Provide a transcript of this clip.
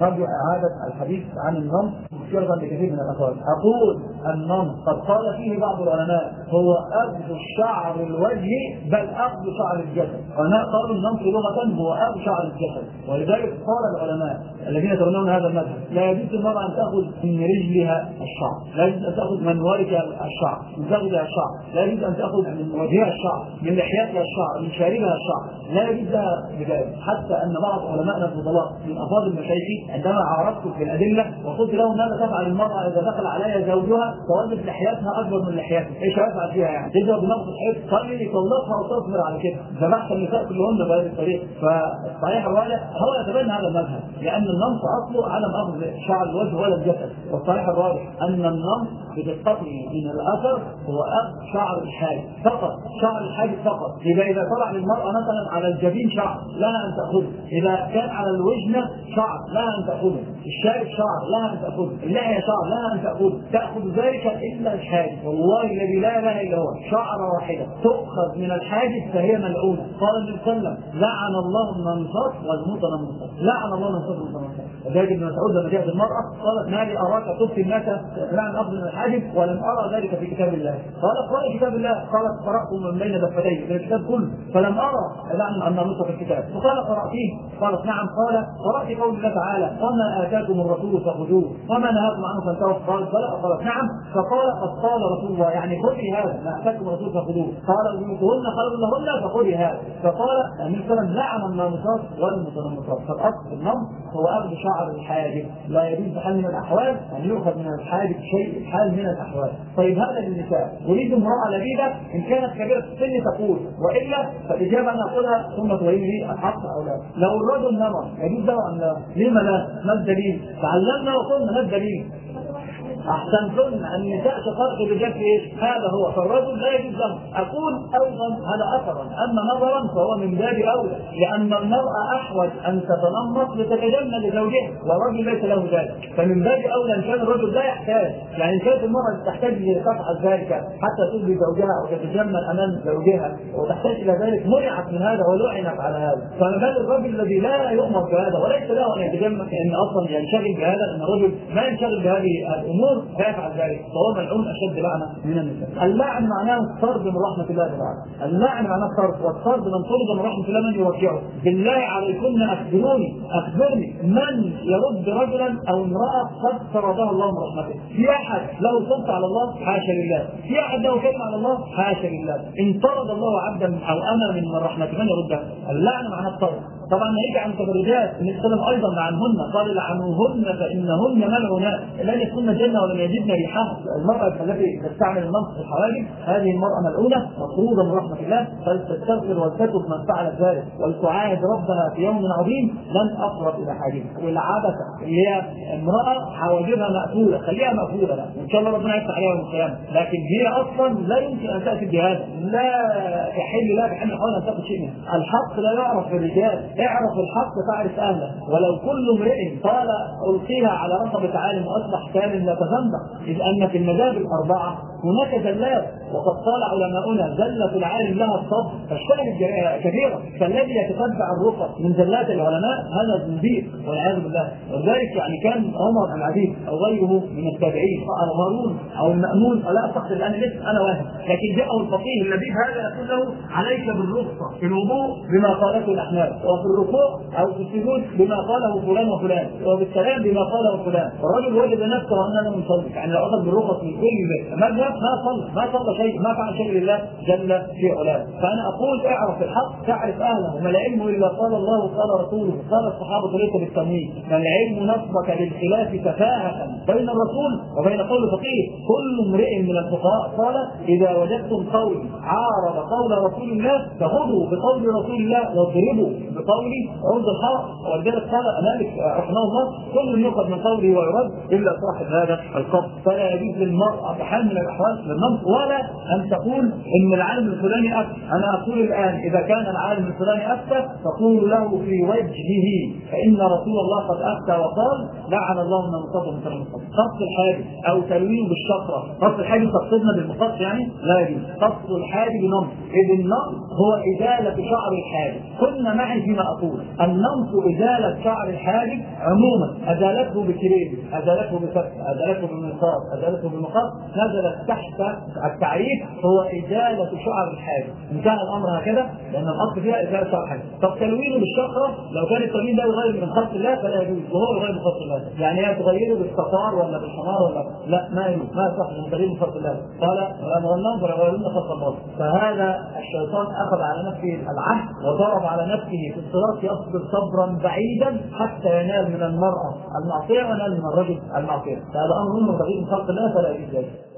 نرجو إعادة الحديث عن النمط مشيرا لكثير من الأقوال. أقول النمط قد قال فيه بعض العلماء هو أخذ شعر الوجه بل أخذ شعر الجسد. العلماء قالوا النمط لغة هو أخذ شعر الجسد، ولذلك قال العلماء الذين يتبنون هذا المذهب لا يجوز للمرأة أن تأخذ من رجلها الشعر، لا يجوز أن تأخذ من وركها الشعر، من فخذها الشعر، لا يجوز أن تأخذ من وجهها الشعر، من لحيتها الشعر، من شاربها الشعر، لا يجوز لها بذلك. حتى أن بعض علماءنا الفضلاء من أفاضل مشايخي عندما عرضت في الأدلة وقلت لهم ماذا تفعل المرأة إذا دخل عليها زوجها فوجدت لحيتها أكبر من لحيته، إيش هيفعل فيها يعني؟ تضرب بنقص الحيط؟ قال لي طلقها وتصبر على كده. ذبحت النساء كلهن بهذه الطريقة. فصحيح الراجح هو يتبنى هذا المذهب لأن النمط أصله عدم أخذ شعر الوجه ولا الجسد، والصحيح الراجح أن النمط بدقته من الأثر هو أخذ شعر الحاجب فقط، شعر الحاجب فقط. إذا طلع للمرأة مثلا على الجبين شعر لها أن تأخذه، إذا كان على الوجنة شعر لها أن تأخذه، الشارب شعر لها أن تأخذه، اللحية شعر لها أن تأخذ ذلك إلا الحاجب. والله الذي لا إله إلا هو شعرة واحدة تؤخذ من الحاجب فهي ملعونة. قال النبي صلى الله عليه وسلم لعن الله المنصات والمتنمصات، لعن الله المنصات والمتنمصات. وذلك ابن مسعود لما جاءت المرأة قالت ما لي أراك تفتي الناس لعن أخذ من الحاجب ولم أرى ذلك في كتاب الله. قالت قرأ كتاب الله، قالت قرأت من بين دفتيه من الكتاب كله فلم أرى لعن أن نص في الكتاب. فقال قرأتيه؟ قالت نعم. قال قرأت قول الله تعالى وما آتاكم الرسول فخذوه وما نهاكم عنه فانتهوا؟ قالت بلى. قالت نعم. فقال قد قال رسول الله يعني خذي هذا، ما آتاكم الرسول فخذوه. قال بيوتهن خير لهن فخذي هذا. فقال النبي صلى الله عليه وسلم لعن النامصات والمتنمصات. فالأصل في النمط هو أخذ شعر الحاجب، لا يجوز بحال من الأحوال أن يؤخذ من الحاجب شيء حال من الأحوال. طيب هذا للنساء. أريد امرأة لبيبة إن كانت كبيرة في السن تقول، وإلا فالإجابة أنا أقولها ثم تبين لي الحق أو لا. لو الرجل نمر يجوز له أم لا؟ لما لا؟ ما الدليل؟ تعلمنا وقلنا ما الدليل؟ أحسنتن النساء شقائق الرجال في إيش؟ هذا هو. فالرجل لا يجوز له. أقول أيضا هذا أثرا، أما نظرا فهو من باب أولى، لأن المرأة أحوج أن تتنمط لتتجمل لزوجها والرجل ليس له ذلك. فمن باب أولى إن كان الرجل لا يحتاج، يعني إن كانت المرأة تحتاج لتفعل ذلك حتى ترضي زوجها أو تتجمل أمام زوجها وتحتاج إلى ذلك منعت من هذا ولعنت على هذا. فما بال الرجل الذي لا يؤمر بهذا وليس له أن يتجمل أن أصلا ينشغل بهذا، أن الرجل ما ينشغل بهذه الأمور فيفعل ذلك فهو ملعون أشد لعنة من النساء. اللعن معناه الطرد من رحمة الله تعالى. اللعن معناه الطرد، والطرد من طرد من رحمة الله من يرجعه. بالله عليكن أخبرني من يرد رجلا أو امرأة قد طردها الله من رحمته؟ في أحد له سلطة على الله؟ حاشا لله. في أحد له كلمة على الله؟ حاشا لله. إن طرد الله عبدا أو أمر من رحمته من يردها؟ اللعن معناه الطرد. طبعا نيجي عن تبرجات نتكلم ايضا عنهن، قال لعنوهن فانهن ملعونات لن يدخلن الجنه ولم يجدن ريحها. المراه التي تستعمل النص في الحواجب هذه المراه ملعونه مطروده من رحمه الله، فلتستغفر ولتتب من فعلت ذلك ولتعاهد ربها في يوم عظيم لن اقرب الى حاجبها. والعبثه اللي هي امراه حواجبها مقفوله خليها مقفوله بقى وان شاء الله ربنا يفتح عليها يوم القيامه، لكن هي اصلا لا يمكن ان تاتي بهذا، لا يحل لها بحل حول ان تاخذ شيء منه. الحق لا يعرف في الرجال، اعرف الحق تعرف اهله. ولو كل امرئ قال القيها على رقبه عالم واصبح كامل لا تزندق، اذ ان في المذاهب الاربعه هناك زلات، وقد قال علماؤنا زله العالم لها الصبر فالشاهد كثيرا. فالذي يتتبع الرقب من زلات العلماء هذا زنديق والعياذ بالله. ولذلك يعني كان عمر بن العزيز او غيره من التابعين او هارون او المأمون لا اعتقد الان لسه انا واهم، لكن جاءه الفقيه اللبيب هذا يقول له عليك بالرخصه في الوضوء بما قالته الاحناف، وفي الركوع او في السجود بما قاله فلان وفلان، وبالسلام بما قاله فلان. والرجل وجد نفسه انه مصلي، يعني لو اخذ بالرخص من كل مذهب ما صلى شيء، ما فعل شيء لله جل في علاه. فانا اقول اعرف الحق تعرف اهله، وما العلم الا قال الله وقال رسوله قال الصحابه ليس بالتمويه، ما العلم نصبك للخلاف تفاهه بين الرسول وبين قول فقيه. كل امرئ من الفقهاء قال اذا وجدتم قول عارض قول رسول الله فخذوا بقول رسول الله واضربوا بقول عرض الحق. ولذلك قال مالك رحمه الله كل يؤخذ من قوله ويرد الا صاحب هذا القبر. فلا يجوز للمرأة بحال من الاحوال مخالف للنص، ولا أن تقول إن العالم الفلاني أفتى. أنا أقول الآن إذا كان العالم الفلاني أفتى فقولوا له في وجهه فإن رسول الله قد أفتى وقال لعن الله من المصطفى من كلام المصطفى. قص الحاجب أو تلوين بالشقرة، قص الحاجب تقصدنا بالمقص يعني لا يجوز. قص الحاجب نمط، إذ النمط هو إزالة شعر الحاجب. كنا معي فيما أقول النمط إزالة شعر الحاجب عموما، أزالته بكريم، أزالته بفتح، أزالته بالمنقاط، أزالته بالمقص، نزلت تحت التعريف هو إزالة شعر الحاجب. إن كان الأمر هكذا لأن الأصل فيها إزالة شعر الحاجب. طب تلوينه بالشقرة لو كان التلوين ده يغير من خلق الله فلا يجوز، وهو يغير من خلق الله. يعني هي تغيره بالصفار ولا بالحمار ولا لا، ما يجوز، ما يصح من تغيير من خلق الله. قال ولننظر يغيرون خلق الله. فهذا الشيطان أخذ على نفسه العهد وضرب على نفسه في الصراط يصبر صبرا بعيدا حتى ينال من المرأة المعصية وينال من الرجل المعصية. فهذا أمر من تغيير من خلق الله فلا يجوز ذلك.